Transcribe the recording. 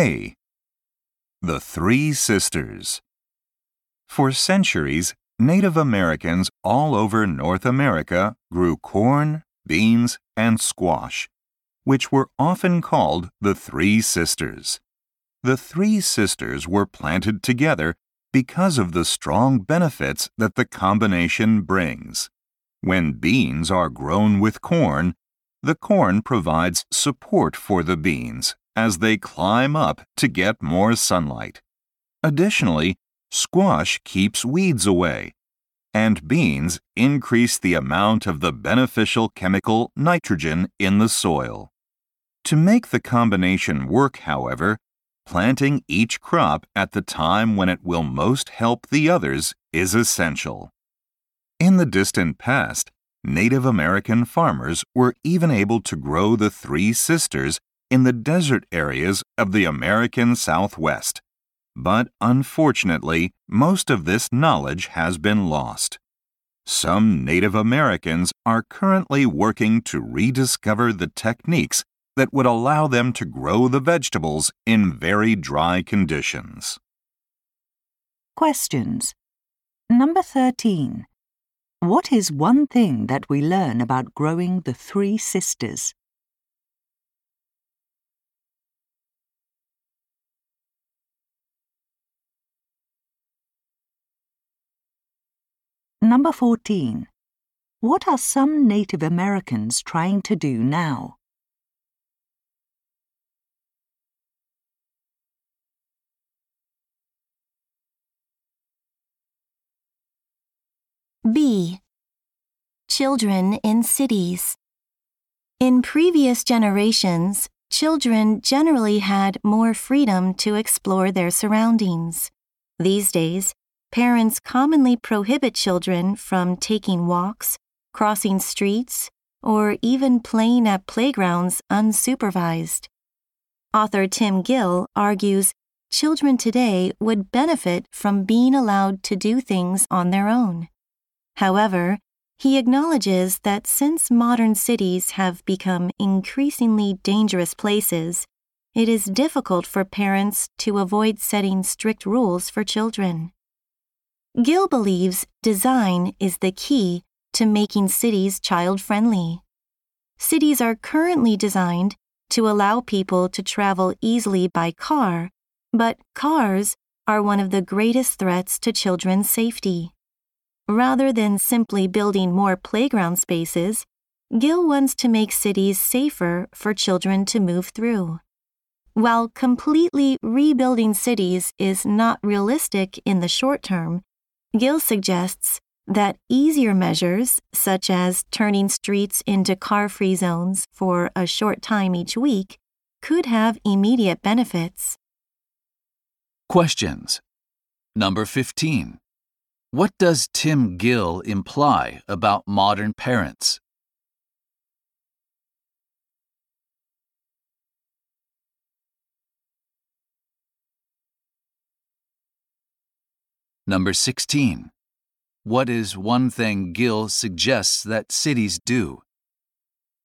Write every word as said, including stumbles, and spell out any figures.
A. The Three Sisters. For centuries, Native Americans all over North America grew corn, beans, and squash, which were often called the Three Sisters. The Three Sisters were planted together because of the strong benefits that the combination brings. When beans are grown with corn, the corn provides support for the beans as they climb up to get more sunlight. Additionally, squash keeps weeds away, and beans increase the amount of the beneficial chemical nitrogen in the soil. To make the combination work, however, planting each crop at the time when it will most help the others is essential. In the distant past, Native American farmers were even able to grow the Three Sisters in the desert areas of the American Southwest. But unfortunately, most of this knowledge has been lost. Some Native Americans are currently working to rediscover the techniques that would allow them to grow the vegetables in very dry conditions. Questions. Number thirteen. What is one thing that we learn about growing the Three Sisters? Number fourteen. What are some Native Americans trying to do now? B. Children in cities. In previous generations, children generally had more freedom to explore their surroundings. These days, parents commonly prohibit children from taking walks, crossing streets, or even playing at playgrounds unsupervised. Author Tim Gill argues children today would benefit from being allowed to do things on their own. However, he acknowledges that since modern cities have become increasingly dangerous places, it is difficult for parents to avoid setting strict rules for children. Gill believes design is the key to making cities child-friendly. Cities are currently designed to allow people to travel easily by car, but cars are one of the greatest threats to children's safety. Rather than simply building more playground spaces, Gill wants to make cities safer for children to move through. While completely rebuilding cities is not realistic in the short term, Gill suggests that easier measures, such as turning streets into car-free zones for a short time each week, could have immediate benefits. Questions. Number fifteen. What does Tim Gill imply about modern parents? Number sixteen. What is one thing Gill suggests that cities do?